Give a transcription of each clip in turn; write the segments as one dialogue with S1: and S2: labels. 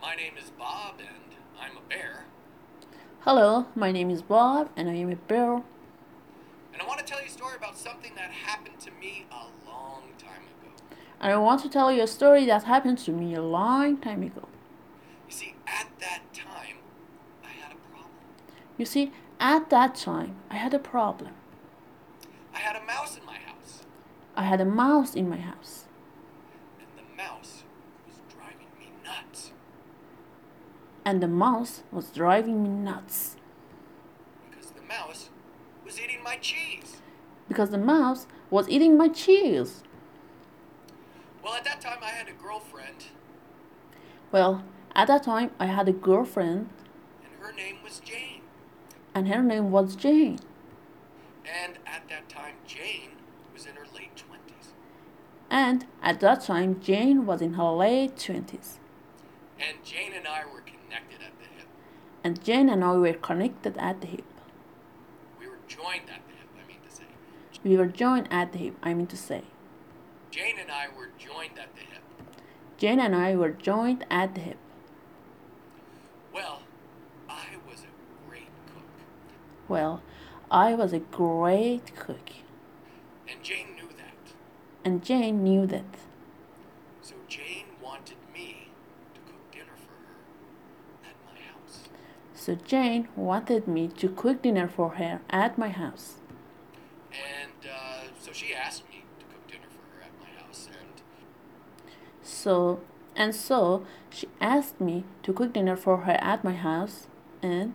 S1: my name is Bob and I'm a bear.
S2: Hello, my name is Bob and I am a bear.
S1: And I want to tell you a story about something that happened to me a long time ago.
S2: And I want to tell you a story that happened to me a long time ago.
S1: You see, at that time, I had a problem.
S2: You see, at that time, I had a problem.
S1: I had a mouse in my house,
S2: I had a mouse in my house.
S1: and the mouse was driving me nuts
S2: And the mouse was driving me nuts.
S1: because the mouse was eating my cheese.
S2: Because the mouse was eating my cheese.
S1: Well, at that time, I had a girlfriend,
S2: Well, at that time, I had a girlfriend,
S1: and her name was Jane.
S2: and her name was Jane.
S1: And at that time, Jane was in her late 20s.
S2: And at that time, Jane was in her late 20s.
S1: And Jane and I were connected at the hip.
S2: And Jane and I were connected at the hip.
S1: We were joined at the hip, I mean to say.
S2: We were joined at the hip, I mean to say.
S1: Jane and I were joined at the hip.
S2: Jane and I were joined at the hip.
S1: Well, I was a great cook.
S2: Well, I was a great cook.
S1: And Jane knew that.
S2: And Jane knew that.
S1: So Jane wanted me to cook dinner for her at my house.
S2: So Jane wanted me to cook dinner for her at my house.
S1: And so she asked me to cook dinner for her at my house.
S2: So she asked me to cook dinner for her at my house. And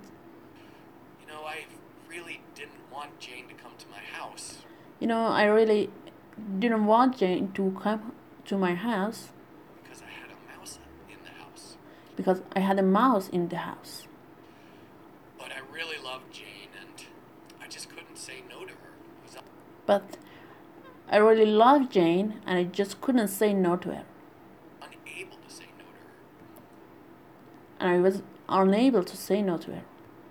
S1: I really didn't want Jane to come to my house.
S2: I really didn't want Jane to come to my house
S1: Because I had a mouse in the house.
S2: because I had a mouse in the house.
S1: But I really loved Jane, and I just couldn't say no to her.
S2: But I really loved Jane and I just couldn't say no to her.
S1: Unable to say no to her.
S2: And I was unable to say no to her.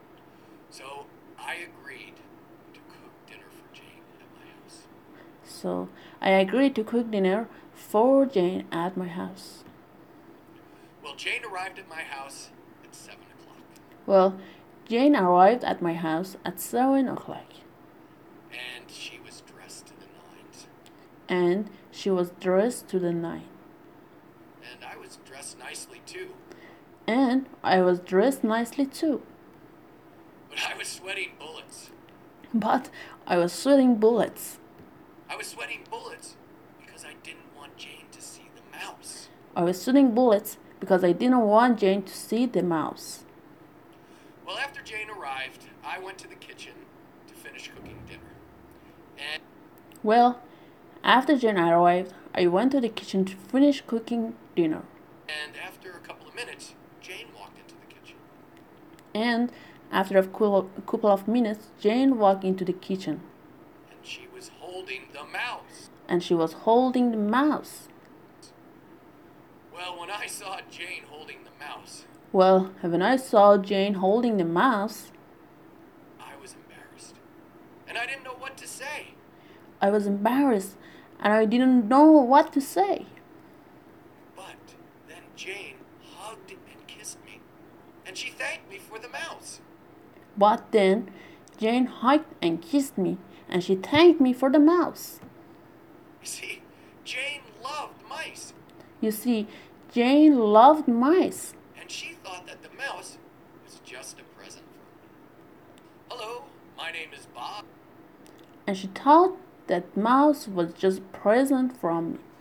S1: So I agreed to cook dinner for Jane at my house.
S2: So I agreed to cook dinner for Jane at my house.
S1: Well, Jane arrived at my house at 7 o'clock.
S2: Well, Jane arrived at my house at 7 o'clock.
S1: And she was dressed to the nines.
S2: And she was dressed to the nine.
S1: And I was dressed nicely too.
S2: And I was dressed nicely too.
S1: But I was sweating bullets.
S2: But I was sweating bullets.
S1: I was sweating bullets because I didn't want Jane to see the mouse.
S2: I was sweating bullets because I didn't want Jane to see the mouse.
S1: Well, after Jane arrived, I went to the kitchen to finish cooking dinner. And
S2: Well, after Jane arrived, I went to the kitchen to finish cooking dinner.
S1: after a couple of minutes, Jane walked into the kitchen.
S2: And after a couple of minutes, Jane walked into the kitchen.
S1: And she was holding the mouse.
S2: And she was holding the mouse.
S1: Well, when I saw Jane holding the mouse,
S2: Well, when I saw Jane holding the mouse,
S1: I was embarrassed. And I didn't know what to say.
S2: I was embarrassed and I didn't know what to say.
S1: But then Jane hugged and kissed me. And she thanked me for the mouse.
S2: But then Jane hugged and kissed me and she thanked me for the mouse.
S1: You see, Jane loved mice.
S2: You see, Jane loved mice.
S1: And she thought that the mouse was just a present for me. Hello, my name is Bob.
S2: And she thought that mouse was just a present from me.